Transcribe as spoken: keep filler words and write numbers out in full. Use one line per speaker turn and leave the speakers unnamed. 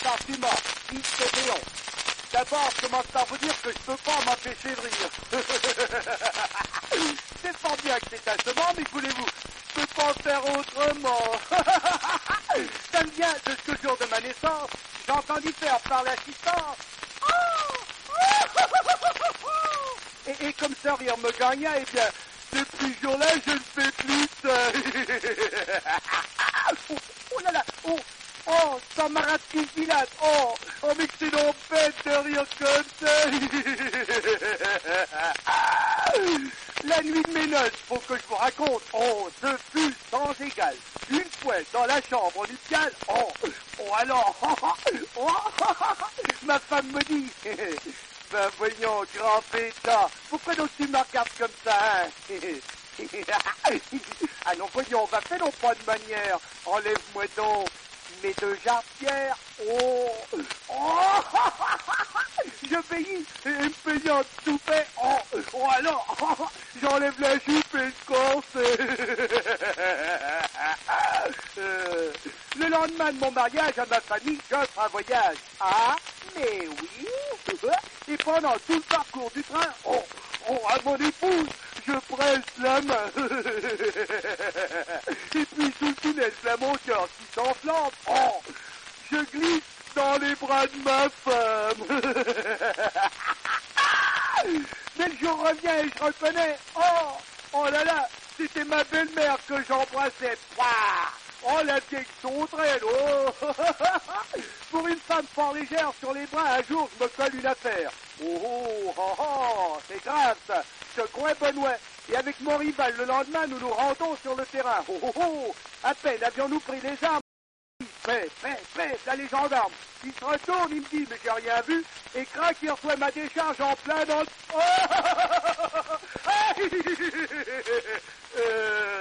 argument, Yves Pétéon. D'abord, je commence par vous dire que je peux pas m'empêcher de rire. C'est fort bien que c'est assommant, mais voulez-vous, je peux pas faire autrement. Ça me vient de ce jour de ma naissance, j'ai entendu faire par l'assistance. Et, et comme ce rire me gagna, eh bien, depuis ce jour-là, je ne fais plus ça. oh, oh là là, oh, oh, ça m'arrache qui se dilate. Oh, oh, mais que c'est donc bête de rire comme ça. La nuit de mes noces, faut que je vous raconte. Oh, ce fut sans égal. Une fois dans la chambre nuptiale. Oh, oh alors, oh, ma femme me dit... Ben voyons, grand pétard, pourquoi donc tu me regardes comme ça, hein? Ah non, voyons, va fais donc pas de manière. Enlève-moi donc mes deux jarretières. Oh, oh, je paye, et me payant tout fait. Oh, oh alors, j'enlève la jupe et le corset. euh, le lendemain de mon mariage à ma famille, j'offre un voyage. Ah, mais oui. Et pendant tout le parcours du train, oh, oh, à mon épouse, je presse la main. Et puis sous le tunnel, là, mon cœur qui s'enflamme, oh, je glisse dans les bras de ma femme. Mais le jour revient et je reconnais, oh, oh là là, c'était ma belle-mère que j'embrassais. Pouah, oh, la vieille sauterelle, oh. Pour une femme fort légère sur les bras, un jour, je me colle une affaire. Oh, oh, oh, oh, c'est grave, ça. Je crois Benoît. Et avec mon rival, le lendemain, nous nous rendons sur le terrain. Oh, oh, oh, à peine avions-nous pris les armes. Prêt, prêt, prêt, là, les gendarmes. Il se retourne, il me dit, mais j'ai rien vu. Et crac, il reçoit ma décharge en plein dans le... Oh, euh...